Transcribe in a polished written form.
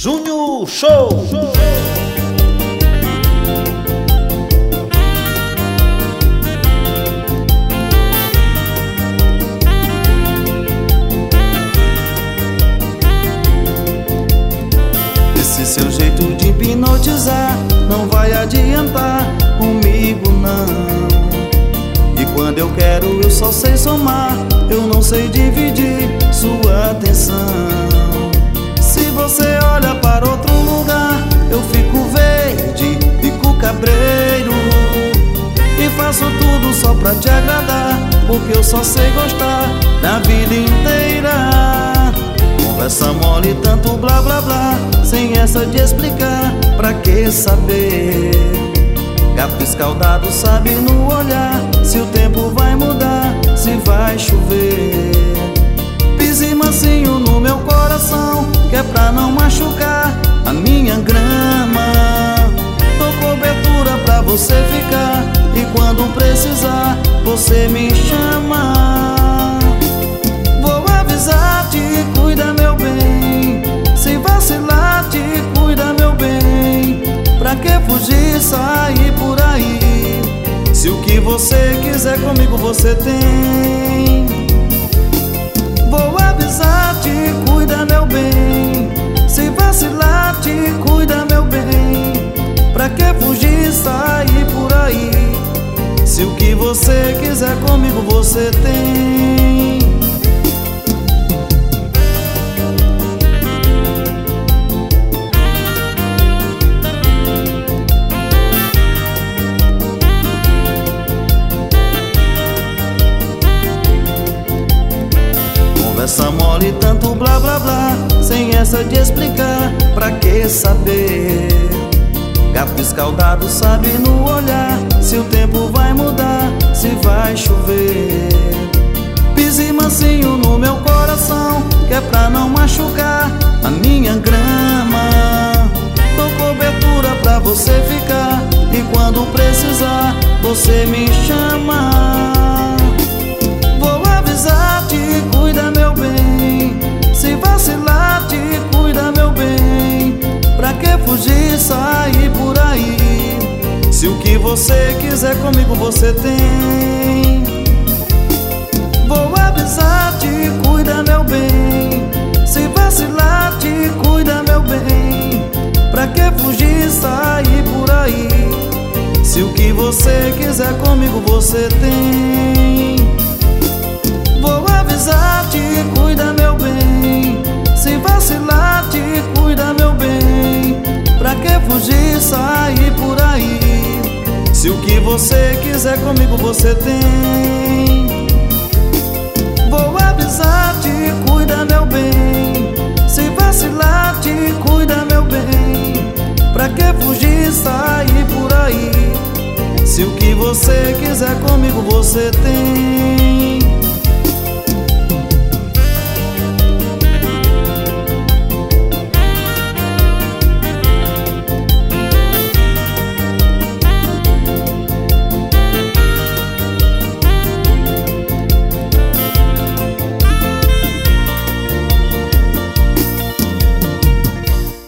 Júnior Show. Esse seu jeito de hipnotizar não vai adiantar comigo não. E quando eu quero eu só sei somar, eu não sei dividir sua atenção. Se você olha para outro lugar, eu fico verde, fico cabreiro e faço tudo só pra te agradar, porque eu só sei gostar da vida inteira. Conversa mole, tanto blá blá blá, sem essa de explicar, pra que saber? Gato escaldado sabe no olhar se o tempo vai mudar, se vai chover. Pise mansinho no meu coração, que é pra não machucar a minha grama. Dou cobertura pra você ficar, e quando precisar você me chama. Vou avisar, te cuida meu bem, se vacilar te cuida meu bem. Pra que fugir, sair por aí, se o que você quiser comigo você tem. Vou avisar, te cuida meu bem, se vacilar te cuida meu bem. Pra que fugir, sair por aí, se o que você quiser comigo você tem. Conversa mole, tanto blá blá blá, sem essa de explicar, pra que saber? Gato escaldado sabe no olhar se o tempo vai mudar, se vai chover. Pise mansinho no meu coração, que é pra não machucar a minha grama. Dou cobertura pra você ficar, e quando precisar você me chama. Vou avisar, te cuida meu bem, se vacilar te cuida meu bem. Pra que fugir, sair por aí, se o que você quiser comigo você tem. Vou avisar, te cuida meu bem, se vacilar te cuida meu bem. Pra que fugir, sair por aí, se o que você quiser comigo você tem. Vou avisar, te cuida meu bem, se vacilar te cuida meu bem. Pra que fugir, sair por aí, se o que você quiser comigo você tem. Vou avisar, te cuida meu bem, se vacilar te cuida meu bem. Pra que fugir, sair por aí, se o que você quiser comigo você tem.